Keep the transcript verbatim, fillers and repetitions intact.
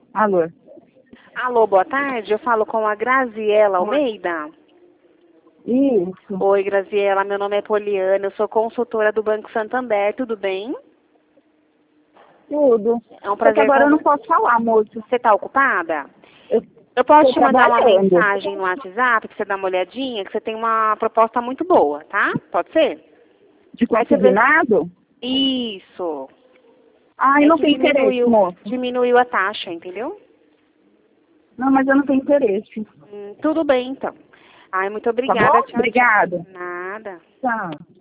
Alô? Alô, boa tarde. Eu falo com a Graziela Almeida. Isso. Oi, Graziela. Meu nome é Poliana. Eu sou consultora do Banco Santander. Tudo bem? Tudo. É um Só que prazer. agora eu Com... não posso falar, moço. Você está ocupada? Eu Eu posso tô te mandar uma trabalhando. mensagem no WhatsApp pra você dar uma olhadinha, que você tem uma proposta muito boa, tá? Pode ser? De Aí você vê... consignado? Isso. Ai, É não que tem interesse, diminuiu, moço. diminuiu a taxa, entendeu? Não, mas eu não tenho interesse. Hum, tudo bem, então. Ai, muito Tá obrigada. bom? Tchau, tchau. Obrigada. Nada. Tchau.